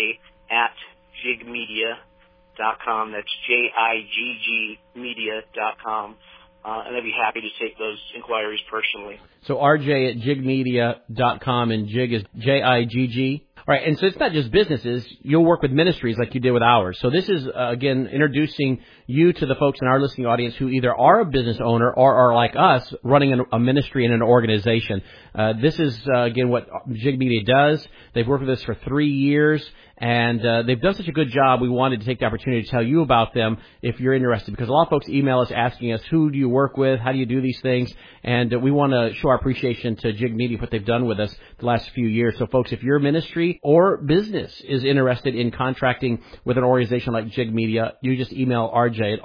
rj@jigmedia.com. That's JIGG media.com. And I'd be happy to take those inquiries personally. So rj@jigmedia.com, and Jig is Jigg. All right, and so it's not just businesses. You'll work with ministries like you did with ours. So this is, again, introducing you to the folks in our listening audience who either are a business owner or are like us running a ministry in an organization. This is, again, what Jig Media does. They've worked with us for 3 years, and they've done such a good job, we wanted to take the opportunity to tell you about them if you're interested, because a lot of folks email us asking us, who do you work with, how do you do these things, and we want to show our appreciation to Jig Media, what they've done with us the last few years. So, folks, if your ministry or business is interested in contracting with an organization like Jig Media, you just email RJ at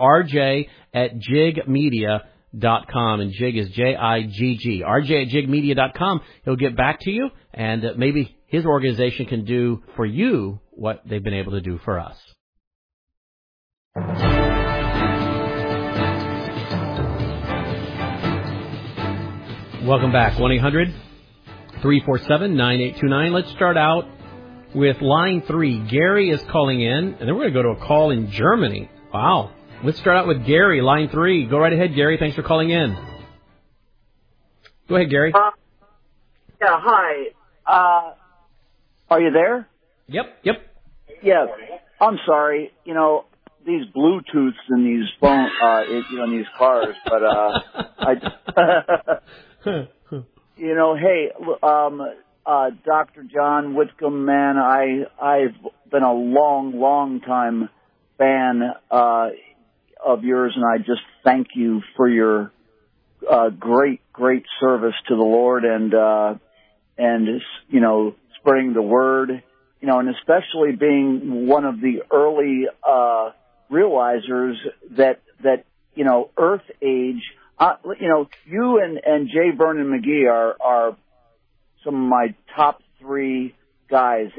rj@jigmedia.com, and Jig is Jigg. rj@jigmedia.com. He'll get back to you, and maybe his organization can do for you what they've been able to do for us. Welcome back. 1-800-347-9829. Let's start out with line 3. Gary is calling in, and then we're going to go to a call in Germany. Wow. Let's start out with Gary, line 3. Go right ahead, Gary. Thanks for calling in. Go ahead, Gary. Yeah, hi. Are you there? Yep. Yes. I'm sorry. You know, these Bluetooths in these phone, in these cars, but you know, hey, Dr. John Whitcomb, man, I've been a long time fan of yours, and I just thank you for your great service to the Lord, and you know, spreading the word, you know, and especially being one of the early realizers that you know, Earth Age. You know, you and J. Vernon McGee are some of my top 3 guys,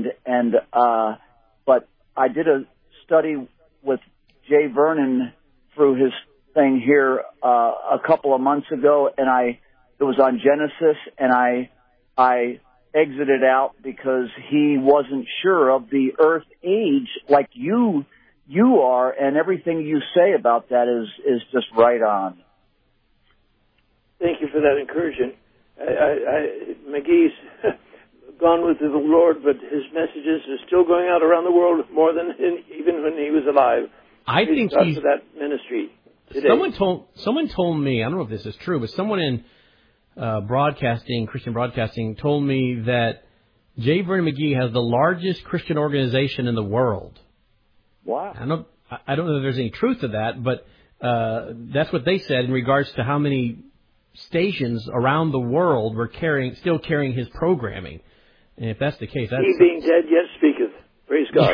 but I did a study with J. Vernon through his thing here a couple of months ago, and it was on Genesis, and I exited out because he wasn't sure of the Earth Age like you are, and everything you say about that is just right on. Thank you for that encouragement. McGee's gone with the Lord, but his messages are still going out around the world more than even when he was alive. I think he's for that ministry today. Someone told me, I don't know if this is true, but someone in Christian broadcasting, told me that J. Vernon McGee has the largest Christian organization in the world. Wow. I don't know if there's any truth to that, but that's what they said in regards to how many stations around the world were still carrying his programming. And if that's the case, that's... He being dead yet speaketh. Praise God.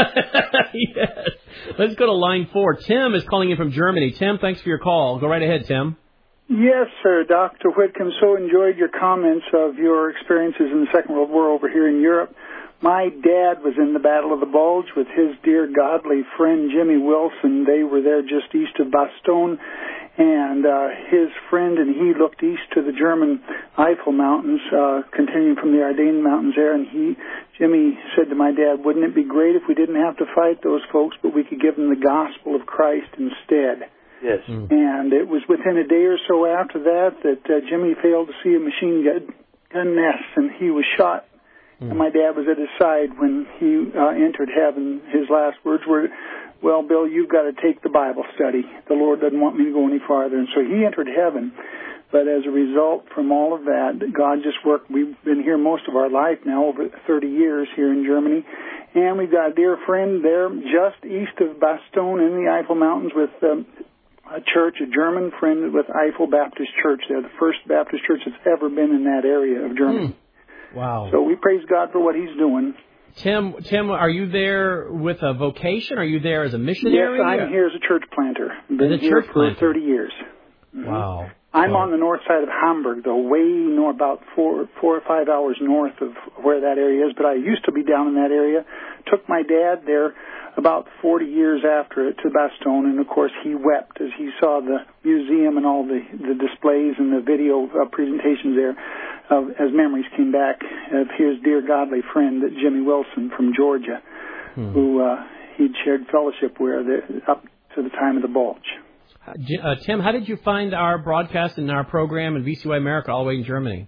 Yes. Let's go to line 4. Tim is calling in from Germany. Tim, thanks for your call. Go right ahead, Tim. Yes, sir. Dr. Whitcomb, so enjoyed your comments of your experiences in the Second World War over here in Europe. My dad was in the Battle of the Bulge with his dear godly friend Jimmy Wilson. They were there just east of Bastogne, and his friend and he looked east to the German Eifel Mountains, continuing from the Ardennes Mountains there, and Jimmy said to my dad, wouldn't it be great if we didn't have to fight those folks, but we could give them the gospel of Christ instead? Yes. And it was within a day or so after that Jimmy failed to see a machine gun nest, and he was shot. And my dad was at his side when he entered heaven. His last words were, well, Bill, you've got to take the Bible study. The Lord doesn't want me to go any farther. And so he entered heaven. But as a result from all of that, God just worked. We've been here most of our life now, over 30 years here in Germany. And we've got a dear friend there just east of Bastogne in the Eifel Mountains with a church, a German friend with Eifel Baptist Church. They're the first Baptist church that's ever been in that area of Germany. Wow. So we praise God for what he's doing. Tim, are you there with a vocation? Are you there as a missionary? Yes, I'm here as a church planter. Been here for 30 years. Wow. I'm on the north side of Hamburg, though, way north, about 4 or 5 hours north of where that area is. But I used to be down in that area. Took my dad there about 40 years after it to Bastogne, and of course he wept as he saw the museum and all the displays and the video presentations there as memories came back of his dear godly friend Jimmy Wilson from Georgia, who he'd shared fellowship with up to the time of the Bulge. Tim, how did you find our broadcast and our program in VCY America all the way in Germany?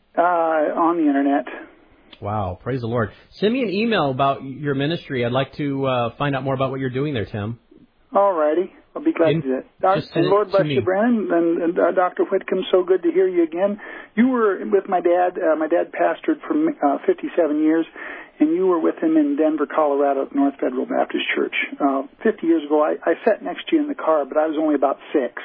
On the Internet. Wow, praise the Lord. Send me an email about your ministry. I'd like to find out more about what you're doing there, Tim. All righty. I'll be glad to do that. Lord bless you, Brandon, and Dr. Whitcomb, so good to hear you again. You were with my dad. My dad pastored for 57 years, and you were with him in Denver, Colorado at North Federal Baptist Church. 50 years ago, I sat next to you in the car, but I was only about 6.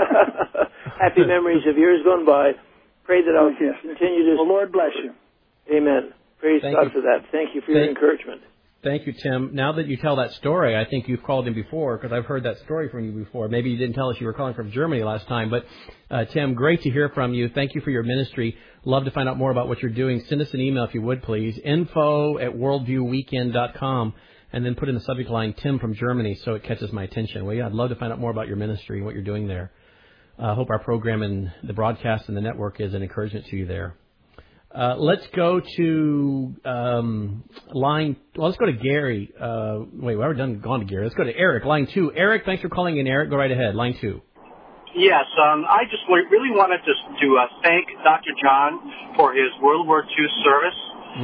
Happy memories of years gone by. Pray that I'll continue to... Well, Lord bless you. Amen. Praise God for that. Thank you for your encouragement. Thank you, Tim. Now that you tell that story, I think you've called in before, because I've heard that story from you before. Maybe you didn't tell us you were calling from Germany last time. But, Tim, great to hear from you. Thank you for your ministry. Love to find out more about what you're doing. Send us an email if you would, please. info@worldviewweekend.com. And then put in the subject line, Tim from Germany, so it catches my attention. Well, yeah, I'd love to find out more about your ministry and what you're doing there. I hope our program and the broadcast and the network is an encouragement to you there. Let's go to let's go to Gary. Wait, we haven't gone to Gary. Let's go to Eric, line 2. Eric, thanks for calling in, Eric. Go right ahead, line 2. Yes, I just really wanted to thank Dr. John for his World War II service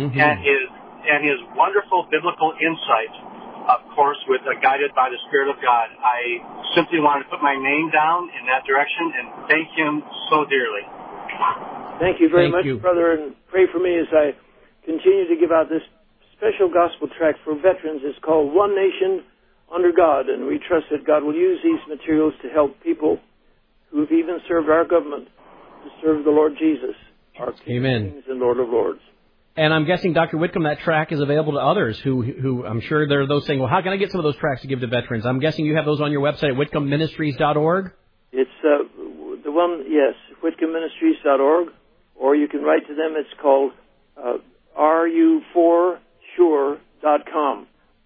and his wonderful biblical insight, of course, guided by the Spirit of God. I simply wanted to put my name down in that direction and thank him so dearly. Thank you very much, brother, and pray for me as I continue to give out this special gospel tract for veterans. It's called One Nation Under God, and we trust that God will use these materials to help people who have even served our government to serve the Lord Jesus, our King of Kings and Lord of Lords. And I'm guessing, Dr. Whitcomb, that track is available to others who I'm sure there are those saying, well, how can I get some of those tracks to give to veterans? I'm guessing you have those on your website at whitcombministries.org? It's the one, yes, whitcombministries.org. Or you can write to them. It's called ru4sure.com.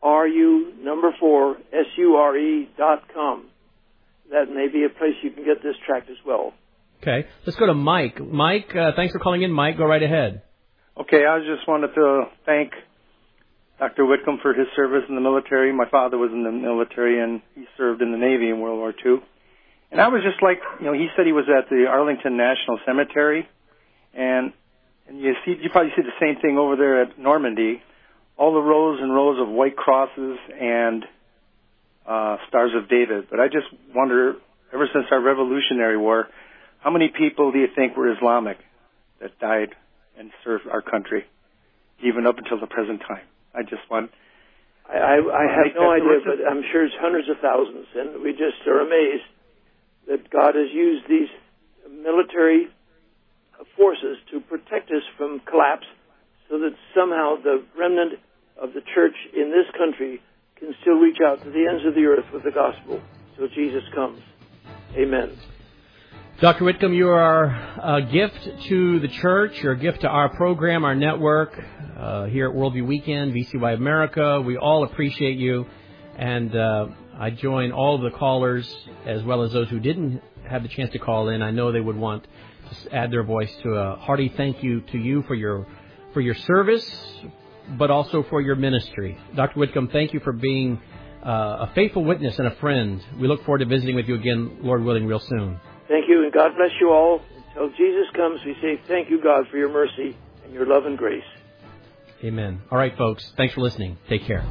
ru4sure.com. That may be a place you can get this tract as well. Okay. Let's go to Mike. Mike, thanks for calling in. Mike, go right ahead. Okay, I just wanted to thank Dr. Whitcomb for his service in the military. My father was in the military, and he served in the Navy in World War II. And I was just like, he said he was at the Arlington National Cemetery. And you probably see the same thing over there at Normandy, all the rows and rows of white crosses and Stars of David. But I just wonder, ever since our Revolutionary War, how many people do you think were Islamic that died and served our country, even up until the present time? I just want... I have no idea, but I'm sure it's hundreds of thousands, and we just are amazed that God has used these military forces to protect us from collapse so that somehow the remnant of the church in this country can still reach out to the ends of the earth with the gospel till Jesus comes. Amen. Dr. Whitcomb, you are a gift to the church. You're a gift to our program, our network, here at Worldview Weekend, VCY America. We all appreciate you. And I join all of the callers, as well as those who didn't have the chance to call in. I know they would want to add their voice to a hearty thank you to you for your service, but also for your ministry. Dr. Whitcomb, thank you for being a faithful witness and a friend. We look forward to visiting with you again, Lord willing, real soon. Thank you, and God bless you all. Until Jesus comes, we say thank you, God, for your mercy and your love and grace. Amen. All right, folks. Thanks for listening. Take care.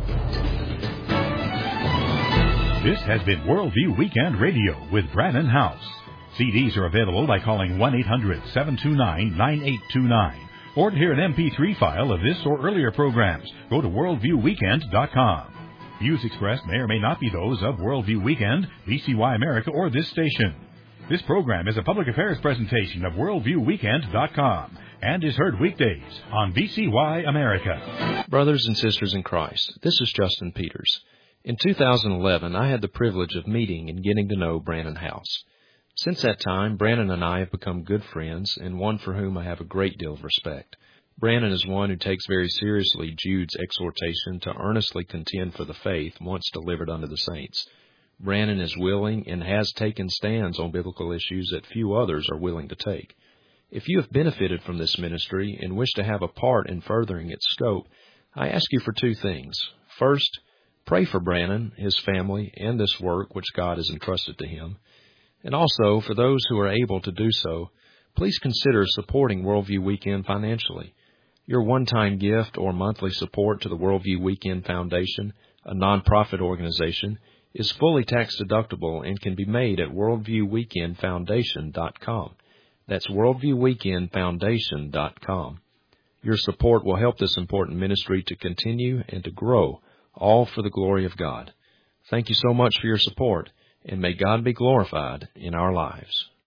This has been Worldview Weekend Radio with Brannon Howse. CDs are available by calling 1-800-729-9829. Or to hear an MP3 file of this or earlier programs, go to worldviewweekend.com. Views expressed may or may not be those of Worldview Weekend, VCY America, or this station. This program is a public affairs presentation of worldviewweekend.com and is heard weekdays on VCY America. Brothers and sisters in Christ, this is Justin Peters. In 2011, I had the privilege of meeting and getting to know Brannon Howse. Since that time, Brannon and I have become good friends, and one for whom I have a great deal of respect. Brannon is one who takes very seriously Jude's exhortation to earnestly contend for the faith once delivered unto the saints. Brannon is willing and has taken stands on biblical issues that few others are willing to take. If you have benefited from this ministry and wish to have a part in furthering its scope, I ask you for two things. First, pray for Brannon, his family, and this work which God has entrusted to him. And also, for those who are able to do so, please consider supporting Worldview Weekend financially. Your one-time gift or monthly support to the Worldview Weekend Foundation, a nonprofit organization, is fully tax-deductible and can be made at worldviewweekendfoundation.com. That's worldviewweekendfoundation.com. Your support will help this important ministry to continue and to grow, all for the glory of God. Thank you so much for your support, and may God be glorified in our lives.